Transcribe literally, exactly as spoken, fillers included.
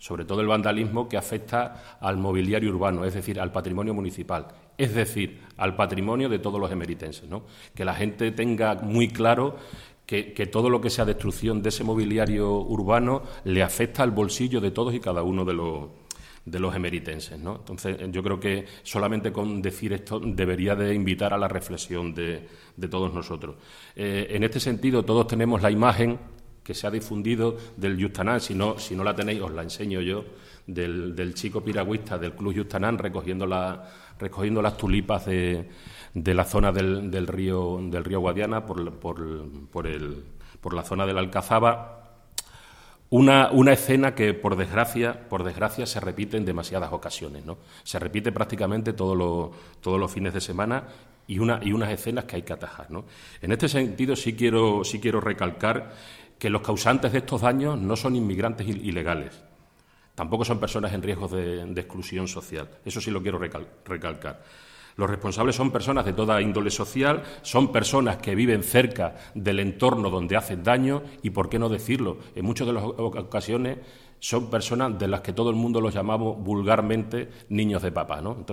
sobre todo el vandalismo que afecta al mobiliario urbano, es decir, al patrimonio municipal, es decir, al patrimonio de todos los emeritenses, ¿no? Que la gente tenga muy claro que, que todo lo que sea destrucción de ese mobiliario urbano le afecta al bolsillo de todos y cada uno de los, de los emeritenses, ¿no? Entonces, yo creo que solamente con decir esto debería de invitar a la reflexión de, de todos nosotros. Eh, en este sentido, todos tenemos la imagen que se ha difundido del Yustanán, si no, si no la tenéis, os la enseño yo, del, del chico piragüista del Club Yustanán recogiendo, la, recogiendo las tulipas de, de la zona del, del, río, del río Guadiana por, por, por, el, por la zona de la Alcazaba. Una, una escena que, por desgracia, por desgracia, se repite en demasiadas ocasiones, ¿no? Se repite prácticamente todos los, todos los fines de semana y, una, y unas escenas que hay que atajar, ¿no? En este sentido, sí quiero, sí quiero recalcar que los causantes de estos daños no son inmigrantes ilegales, tampoco son personas en riesgo de, de exclusión social. Eso sí lo quiero recal, recalcar. Los responsables son personas de toda índole social, son personas que viven cerca del entorno donde hacen daño y, por qué no decirlo, en muchas de las ocasiones son personas de las que todo el mundo los llamamos vulgarmente niños de papá, ¿no? Entonces,